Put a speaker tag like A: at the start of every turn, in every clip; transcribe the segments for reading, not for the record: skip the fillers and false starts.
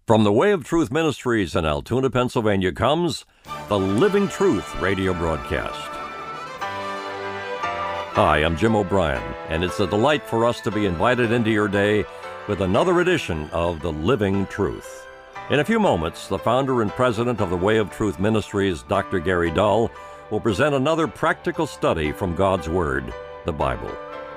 A: From the Way of Truth Ministries in Altoona, Pennsylvania comes the Living Truth radio broadcast. Hi, I'm Jim O'Brien, and it's a delight for us to be invited into your day with another edition of the Living Truth. In a few moments, the founder and president of the Way of Truth Ministries, Dr. Gary Dull, will present another practical study from God's Word, the Bible.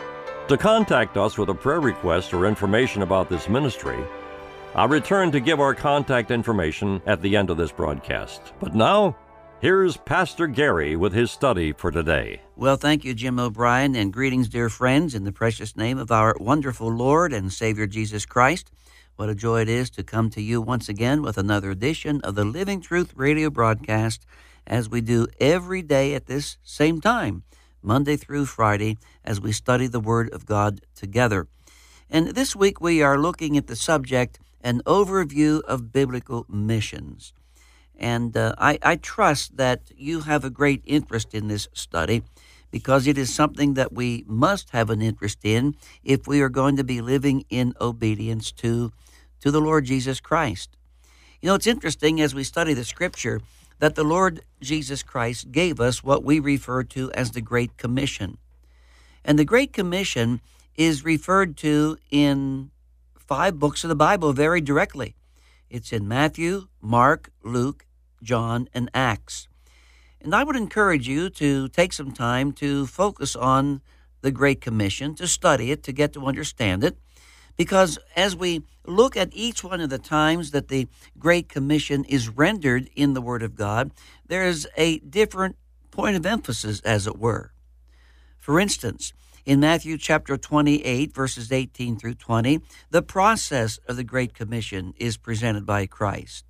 A: To contact us with a prayer request or information about this ministry, I'll return to give our contact information at the end of this broadcast. But now, here's Pastor Gary with his study for today.
B: Well, thank you, Jim O'Brien, and greetings, dear friends, in the precious name of our wonderful Lord and Savior Jesus Christ. What a joy it is to come to you once again with another edition of the Living Truth radio broadcast, as we do every day at this same time, Monday through Friday, as we study the Word of God together. And this week we are looking at the subject, an overview of biblical missions. And I trust that you have a great interest in this study, because it is something that we must have an interest in if we are going to be living in obedience to the Lord Jesus Christ. You know, it's interesting as we study the Scripture that the Lord Jesus Christ gave us what we refer to as the Great Commission. And the Great Commission is referred to in 5 books of the Bible very directly. It's in Matthew, Mark, Luke, John, and Acts. And I would encourage you to take some time to focus on the Great Commission, to study it, to get to understand it, because as we look at each one of the times that the Great Commission is rendered in the Word of God, there is a different point of emphasis, as it were. For instance, in Matthew chapter 28, verses 18 through 20, the process of the Great Commission is presented by Christ.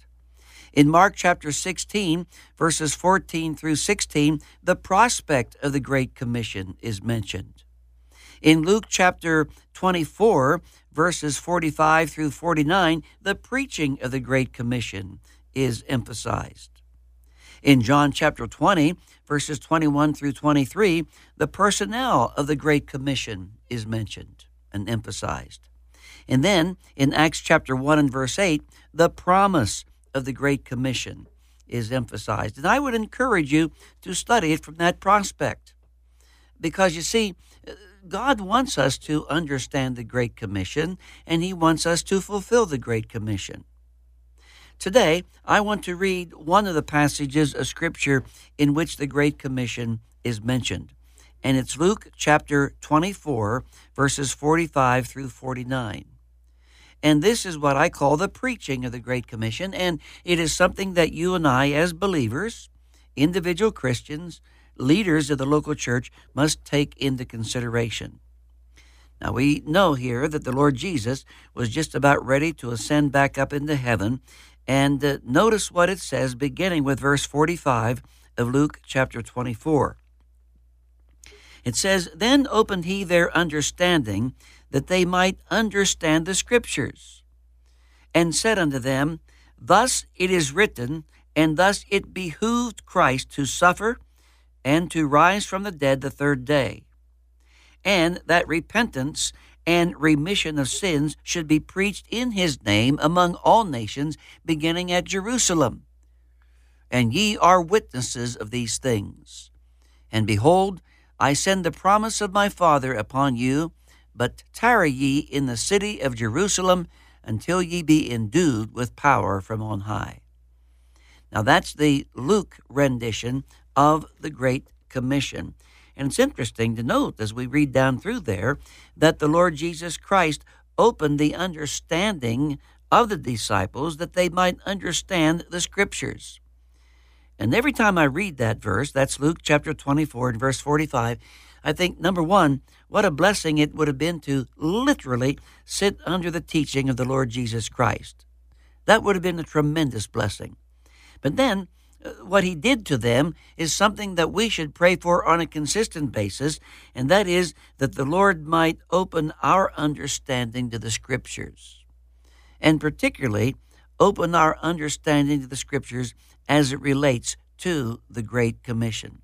B: In Mark chapter 16, verses 14 through 16, the prospect of the Great Commission is mentioned. In Luke chapter 24, verses 45 through 49, the preaching of the Great Commission is emphasized. In John chapter 20, verses 21 through 23, the personnel of the Great Commission is mentioned and emphasized. And then in Acts chapter 1 and verse 8, the promise of the Great Commission is emphasized. And I would encourage you to study it from that prospect, because you see, God wants us to understand the Great Commission, and He wants us to fulfill the Great Commission. Today, I want to read one of the passages of Scripture in which the Great Commission is mentioned, and it's Luke chapter 24, verses 45 through 49. And this is what I call the preaching of the Great Commission, and it is something that you and I, as believers, individual Christians, leaders of the local church, must take into consideration. Now, we know here that the Lord Jesus was just about ready to ascend back up into heaven, and notice what it says, beginning with verse 45 of Luke chapter 24. It says, "Then opened he their understanding, that they might understand the Scriptures, and said unto them, Thus it is written, and thus it behooved Christ to suffer, and to rise from the dead the third day, and that repentance and remission of sins should be preached in his name among all nations, beginning at Jerusalem. And ye are witnesses of these things. And behold, I send the promise of my Father upon you, but tarry ye in the city of Jerusalem until ye be endued with power from on high." Now that's the Luke rendition of the Great Commission. And it's interesting to note, as we read down through there, that the Lord Jesus Christ opened the understanding of the disciples that they might understand the Scriptures. And every time I read that verse, that's Luke chapter 24 and verse 45, I think, number one, what a blessing it would have been to literally sit under the teaching of the Lord Jesus Christ. That would have been a tremendous blessing. But then, what he did to them is something that we should pray for on a consistent basis, and that is that the Lord might open our understanding to the Scriptures, and particularly open our understanding to the Scriptures as it relates to the Great Commission.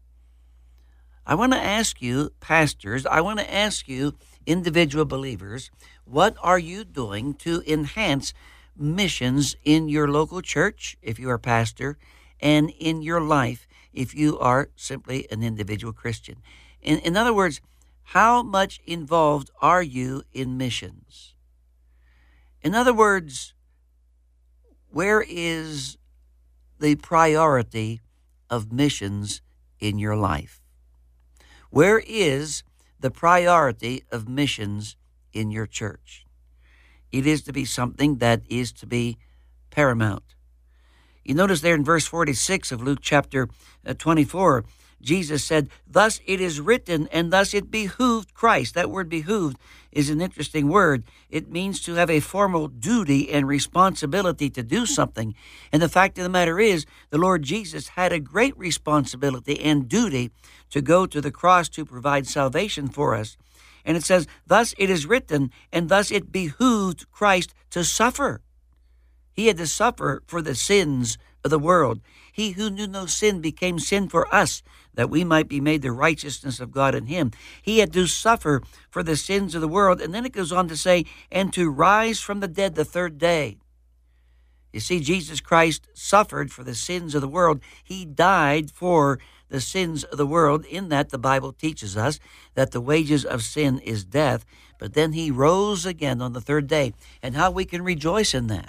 B: I want to ask you, pastors, I want to ask you, individual believers, what are you doing to enhance missions in your local church, if you are a pastor, and in your life, if you are simply an individual Christian? In other words, how much involved are you in missions? In other words, where is the priority of missions in your life? Where is the priority of missions in your church? It is to be something that is to be paramount. You notice there in verse 46 of Luke chapter 24, Jesus said, "Thus it is written, and thus it behooved Christ." That word behooved is an interesting word. It means to have a formal duty and responsibility to do something. And the fact of the matter is, the Lord Jesus had a great responsibility and duty to go to the cross to provide salvation for us. And it says, "Thus it is written, and thus it behooved Christ to suffer." He had to suffer for the sins of the world. He who knew no sin became sin for us, that we might be made the righteousness of God in him. He had to suffer for the sins of the world. And then it goes on to say, "and to rise from the dead the third day." You see, Jesus Christ suffered for the sins of the world. He died for the sins of the world. In that, the Bible teaches us that the wages of sin is death. But then he rose again on the third day. And how we can rejoice in that.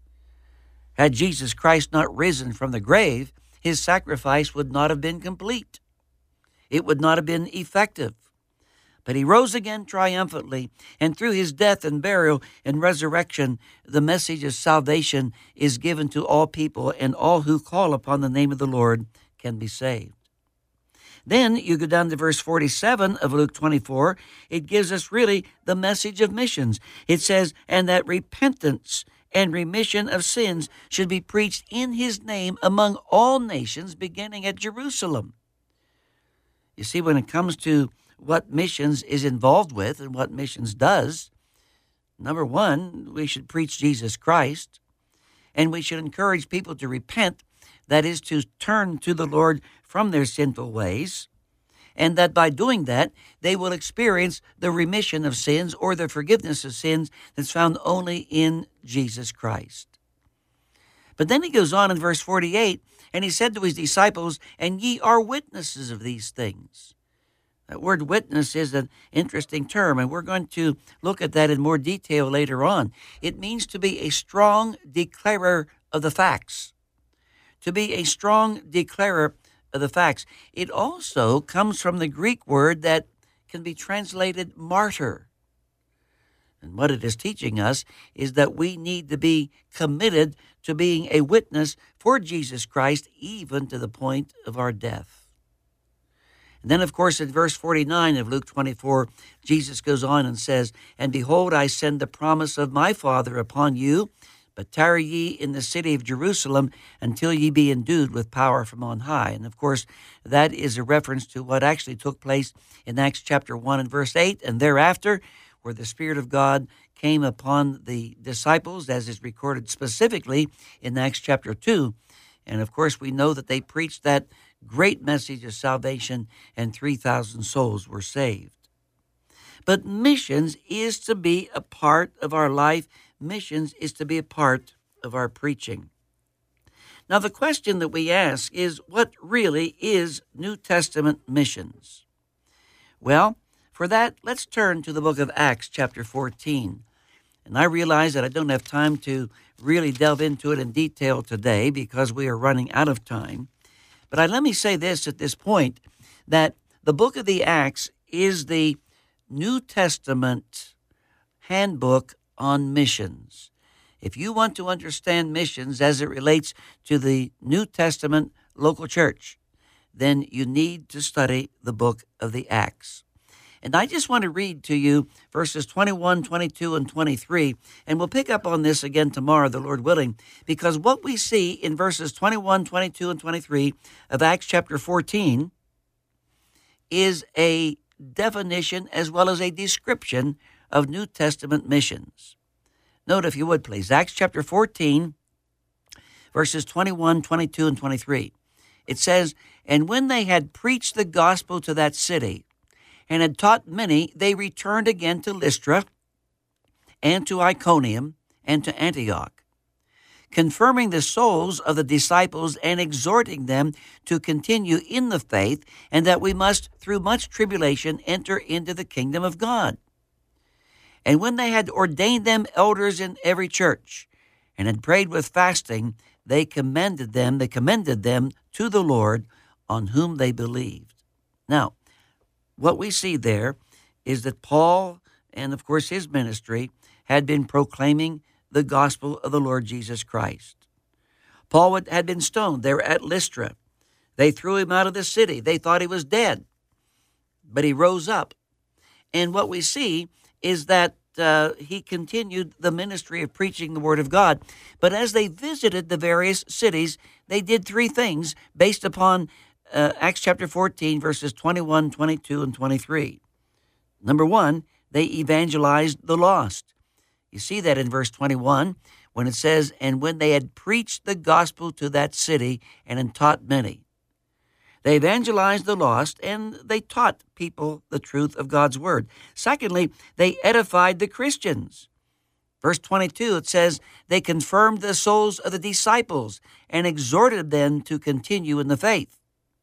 B: Had Jesus Christ not risen from the grave, his sacrifice would not have been complete. It would not have been effective. But he rose again triumphantly, and through his death and burial and resurrection, the message of salvation is given to all people, and all who call upon the name of the Lord can be saved. Then you go down to verse 47 of Luke 24. It gives us really the message of missions. It says, "and that repentance and remission of sins should be preached in his name among all nations, beginning at Jerusalem." You see, when it comes to what missions is involved with and what missions does, number one, we should preach Jesus Christ, and we should encourage people to repent, that is, to turn to the Lord from their sinful ways, and that by doing that, they will experience the remission of sins or the forgiveness of sins that's found only in Jesus Christ. But then he goes on in verse 48, and he said to his disciples, "And ye are witnesses of these things." That word witness is an interesting term, and we're going to look at that in more detail later on. It means to be a strong declarer of the facts. To be a strong declarer of the facts. It also comes from the Greek word that can be translated martyr. And what it is teaching us is that we need to be committed to being a witness for Jesus Christ, even to the point of our death. And then, of course, in verse 49 of Luke 24, Jesus goes on and says, "And behold, I send the promise of my Father upon you, but tarry ye in the city of Jerusalem until ye be endued with power from on high." And of course, that is a reference to what actually took place in Acts chapter 1 and verse 8, and thereafter, where the Spirit of God came upon the disciples, as is recorded specifically in Acts chapter 2. And of course, we know that they preached that great message of salvation, and 3,000 souls were saved. But missions is to be a part of our life. Missions is to be a part of our preaching. Now, the question that we ask is, what really is New Testament missions? Well, for that, let's turn to the book of Acts, chapter 14. And I realize that I don't have time to really delve into it in detail today because we are running out of time. But let me say this at this point, that the book of the Acts is the New Testament handbook on missions. If you want to understand missions as it relates to the New Testament local church, then you need to study the book of the Acts. And I just want to read to you verses 21, 22, and 23, and we'll pick up on this again tomorrow, the Lord willing, because what we see in verses 21, 22, and 23 of Acts chapter 14 is a definition as well as a description of New Testament missions. Note, if you would, please, Acts chapter 14, verses 21, 22, and 23. It says, "And when they had preached the gospel to that city, and had taught many, they returned again to Lystra, and to Iconium, and to Antioch, confirming the souls of the disciples and exhorting them to continue in the faith, and that we must, through much tribulation, enter into the kingdom of God. And when they had ordained them elders in every church, and had prayed with fasting, they commended them to the Lord, on whom they believed. Now, what we see there is that Paul, and of course his ministry, had been proclaiming the gospel of the Lord Jesus Christ. Paul had been stoned there at Lystra. They threw him out of the city. They thought he was dead, but he rose up. And what we see is that he continued the ministry of preaching the Word of God. But as they visited the various cities, they did three things based upon Acts chapter 14, verses 21, 22, and 23. Number one, they evangelized the lost. You see that in verse 21 when it says, "And when they had preached the gospel to that city and had taught many." They evangelized the lost, and they taught people the truth of God's word. Secondly, they edified the Christians. Verse 22, it says, "They confirmed the souls of the disciples and exhorted them to continue in the faith."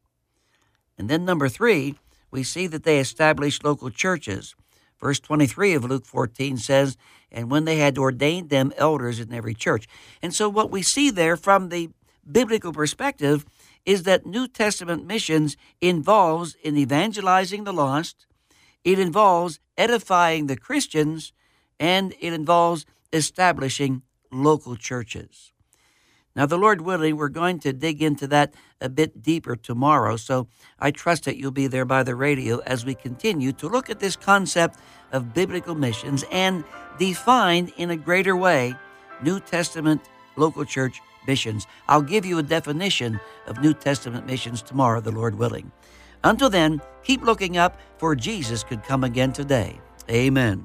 B: And then number three, we see that they established local churches. Verse 23 of Luke 14 says, "And when they had ordained them elders in every church." And so what we see there from the biblical perspective is that New Testament missions involves in evangelizing the lost, it involves edifying the Christians, and it involves establishing local churches. Now, the Lord willing, we're going to dig into that a bit deeper tomorrow, so I trust that you'll be there by the radio as we continue to look at this concept of biblical missions and define in a greater way New Testament local church missions. I'll give you a definition of New Testament missions tomorrow, the Lord willing. Until then, keep looking up, for Jesus could come again today. Amen.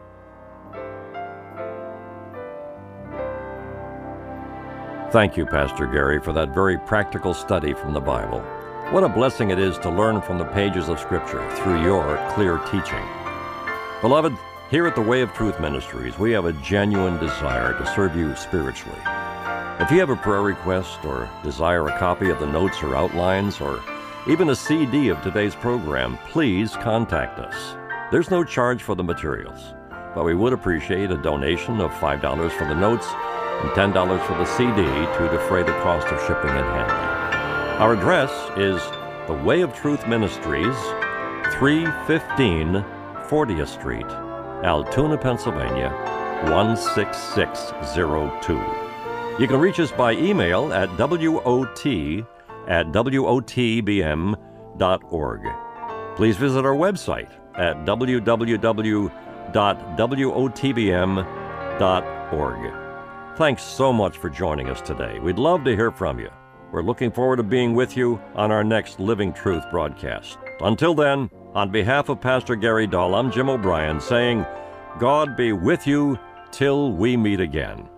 A: Thank you, Pastor Gary, for that very practical study from the Bible. What a blessing it is to learn from the pages of Scripture through your clear teaching. Beloved, here at the Way of Truth Ministries, we have a genuine desire to serve you spiritually. If you have a prayer request or desire a copy of the notes or outlines or even a CD of today's program, please contact us. There's no charge for the materials, but we would appreciate a donation of $5 for the notes and $10 for the CD to defray the cost of shipping and handling. Our address is the Way of Truth Ministries, 315 40th Street, Altoona, Pennsylvania, 16602. You can reach us by email at wot@wotbm.org. Please visit our website at www.wotbm.org. Thanks so much for joining us today. We'd love to hear from you. We're looking forward to being with you on our next Living Truth broadcast. Until then, on behalf of Pastor Gary Dahl, I'm Jim O'Brien saying, God be with you till we meet again.